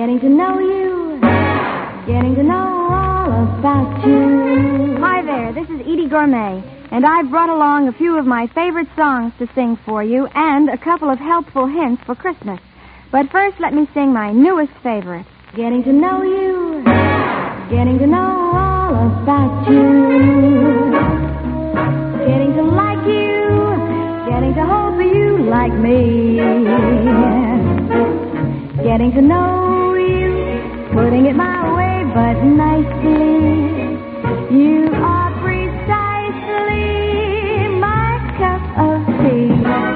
Getting to know you. Getting to know all about you. Hi there, this is Edie Gourmet, and I've brought along a few of my favorite songs to sing for you and a couple of helpful hints for Christmas. But first, let me sing my newest favorite. Getting to know you. Getting to know all about you. Getting to like you. Getting to hope you like me. Getting to know you. Putting it my way, but nicely. You are precisely my cup of tea.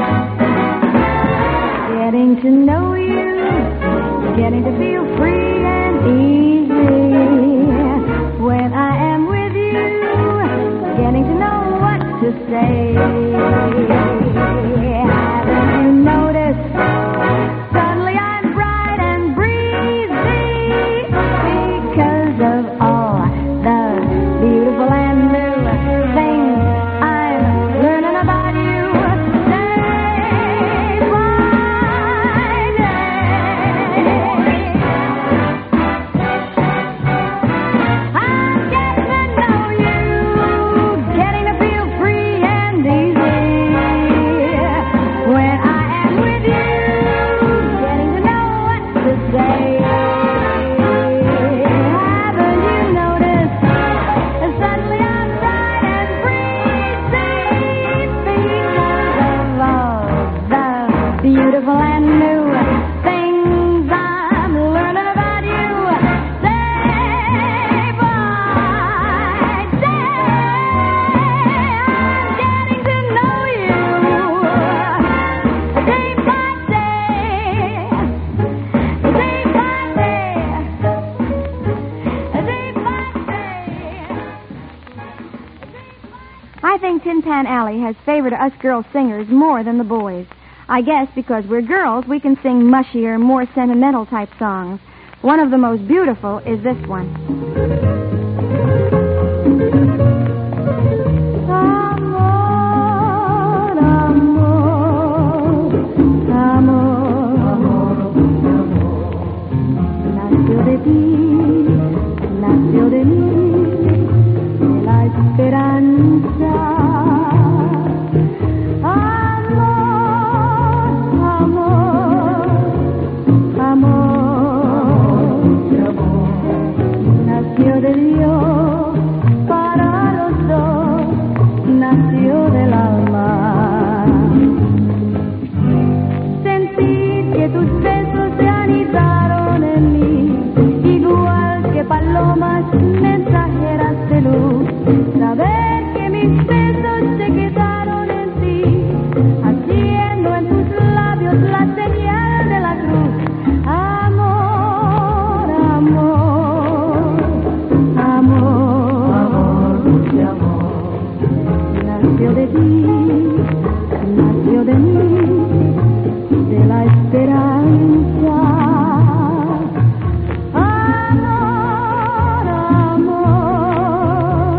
Getting to know you. Getting to feel free and easy when I am with you. Getting to know what to say. Haven't you noticed? Suddenly I'm bright and breezy because of all the beautiful and new things I'm learning about you day by day. I'm getting to know you, getting to feel free and easy when I am with you, getting to know what to say. Haven't you noticed? Suddenly I'm bright and breezy because of all the beautiful and new things I'm learning about you day by day. I'm getting to know you day by day, day by day, day by day. I think Tin Pan Alley has favored us girl singers more than the boys. I guess because we're girls, we can sing mushier, more sentimental type songs. One of the most beautiful is this one. Amor, amor, amor, nació de ti, nació de mí, de la esperanza. Amor, amor, amor, nació de Dios para los dos, nació del alma. Sentí que tus besos se anidaron en mí, igual que palomas mensajeras de luz. Saber que mis besos se quedaron en ti, haciendo en tus labios la señal de la cruz. Amor, amor, amor, dulce amor, nació de ti, nació de mí, de la esperanza. Amor, amor,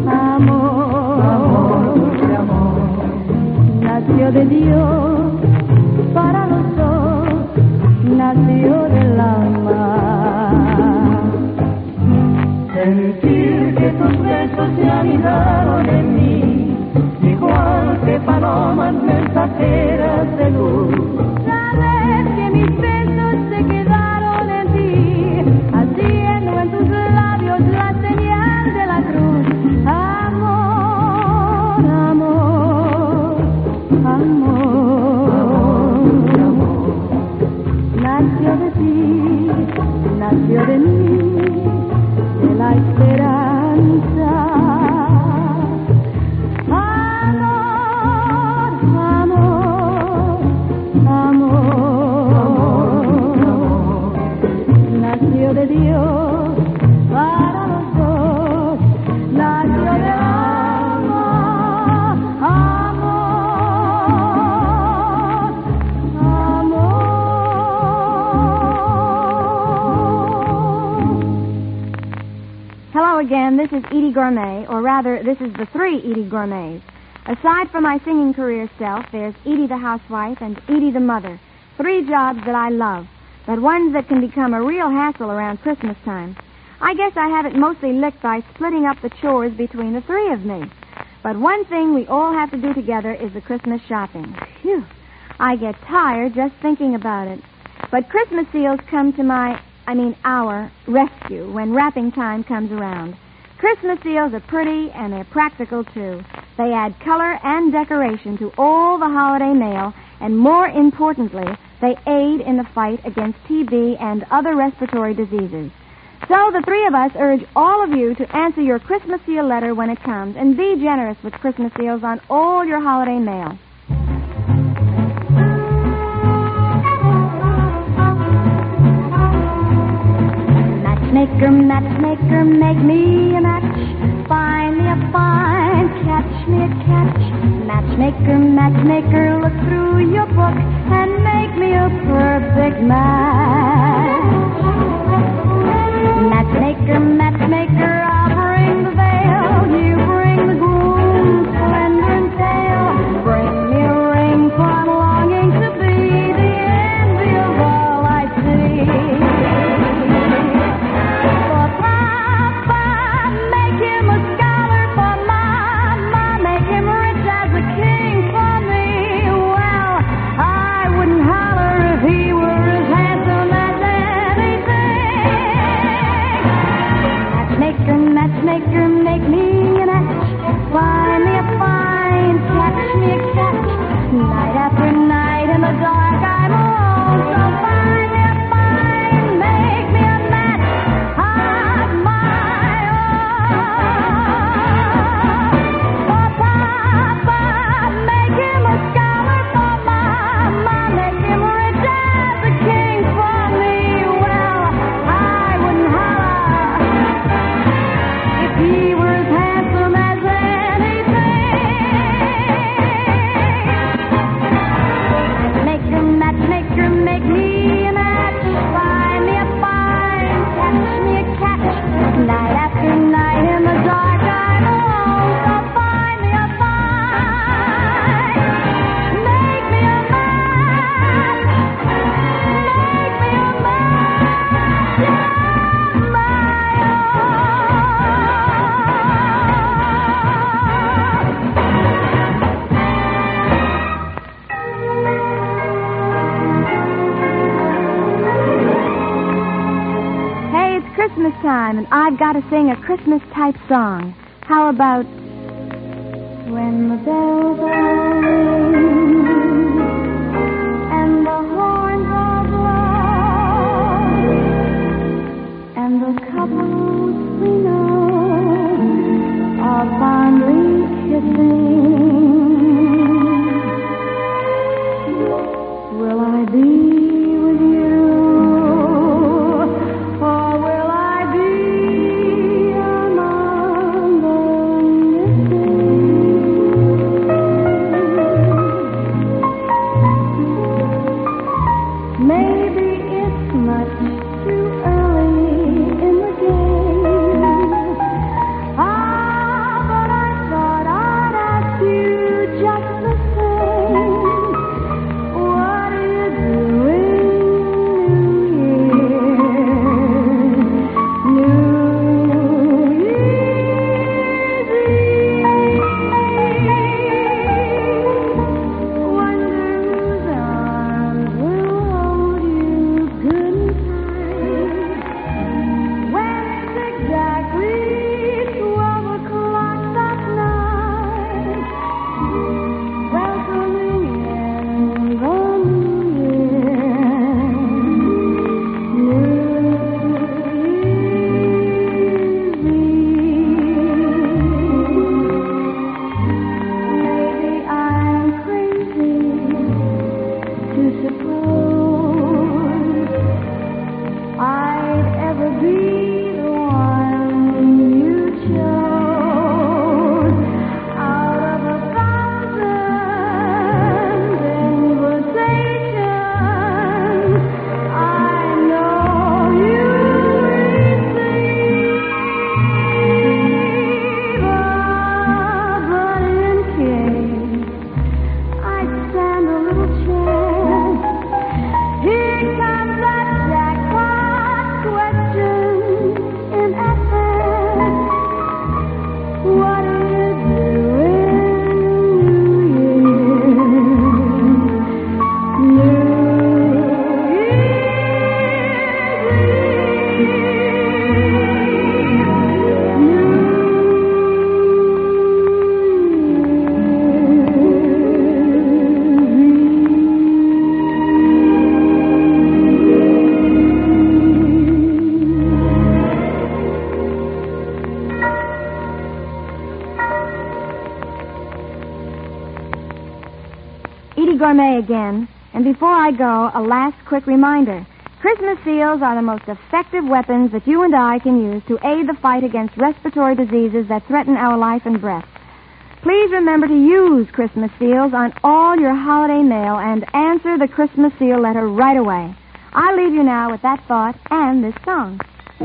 amor, dulce amor, nació de Dios para los dos, nació del alma. Sentir que tus besos se anidaron en mí, igual que palomas mensajeras de luz. Saber que mis besos se quedaron en ti, haciendo en tus labios la señal de la cruz. Amor, amor, amor, amor, nació de ti, nació de mí, de la esperanza. Amor, amor, amor, nació de Dios para los dos, nació de alma. Amor, amor. Hello again, this is Edie Gourmet, or rather, this is the three Edie Gourmets. Aside from my singing career self, there's Edie the housewife and Edie the mother. Three jobs that I love. but ones that can become a real hassle around Christmas time. I guess I have it mostly licked by splitting up the chores between the three of me. But one thing we all have to do together is the Christmas shopping. Phew. I get tired just thinking about it. But Christmas seals come to our rescue when wrapping time comes around. Christmas seals are pretty and they're practical, too. They add color and decoration to all the holiday mail, and more importantly, they aid in the fight against TB and other respiratory diseases. So the three of us urge all of you to answer your Christmas seal letter when it comes, and be generous with Christmas seals on all your holiday mail. Matchmaker, matchmaker, make me a match. Find me a fine, catch me a catch. Matchmaker, matchmaker, look through your book and make me a perfect match. Matchmaker, matchmaker, I'll bring the veil. You bring the groom, splendor and tail. Bring me a ring, for I'm longing to be the envy of all I see. For Papa, make him a scholar. For Mama, make him rich as a king. For me, well, I wouldn't holler if he were as handsome as anything. Matchmaker, make me an match. Find me a fine, catch me a catch. Night after night in the dark I'm alone. So find me a fine, make me a match of my own. For Papa, make him a scholar. For Mama, make him rich as a king. For me, well, I wouldn't holler if he were as handsome as anything. Matchmaker, make me a match. Find me a fine, catch me a catch. Night after night in the dark I'm alone. So find me a fine, make me a match. Make me a match of my own. Hey, it's Christmas time, and I've got to sing a Christmas-type song. How about when the bells all ring and the horns all blow and the couples we know are fondly kissing? Will I be with you, or will I be among the missing? Edie Gourmet again, and before I go, a last quick reminder. Christmas seals are the most effective weapons that you and I can use to aid the fight against respiratory diseases that threaten our life and breath. Please remember to use Christmas seals on all your holiday mail and answer the Christmas seal letter right away. I'll leave you now with that thought and this song.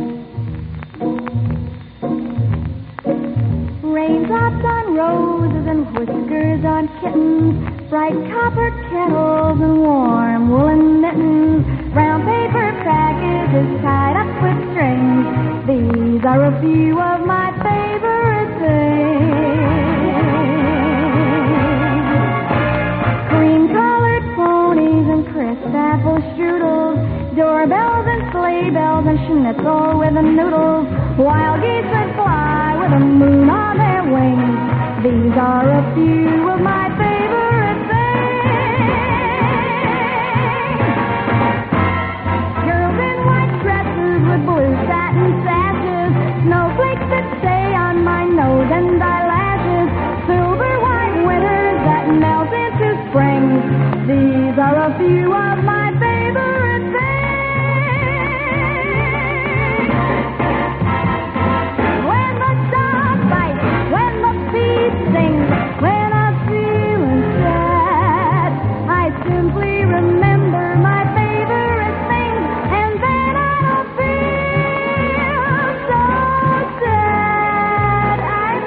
Raindrops on roses and whiskers on kittens, bright copper kettles and warm woolen mittens, brown paper packages tied up with strings. These are a few of my favorite things. Cream-colored ponies and crisp apple strudels, doorbells and sleigh bells and schnitzel with the noodles, wild geese that fly with the moon on their wings. These are a few of my favorite things. Girls in white dresses with blue satin sashes, snowflakes that stay on my nose and eyelashes, silver white winters that melt into spring. These are a few of my favorite things. When the dog bites, when the bee sings, when I'm feeling sad, I simply remember my favorite things, and then I don't feel so sad. I'm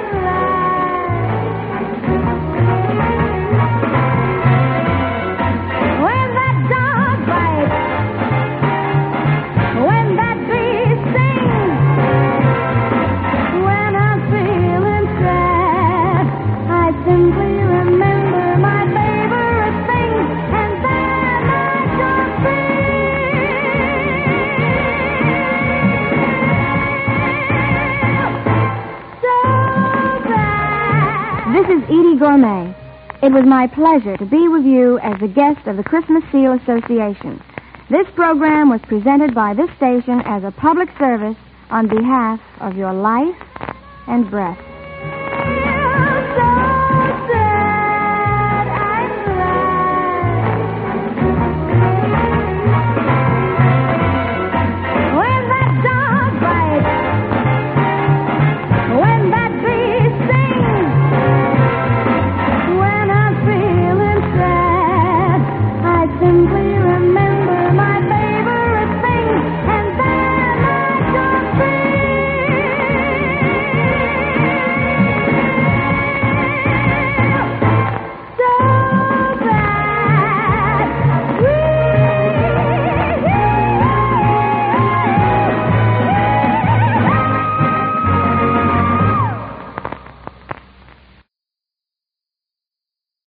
glad. When that dog bites, when that bee sings, when I'm feeling sad, I simply remember my favorite things, and then I don't feel so bad. This is Edie Gourmet. It was my pleasure to be with you as the guest of the Christmas Seal Association. This program was presented by this station as a public service on behalf of your life and breath.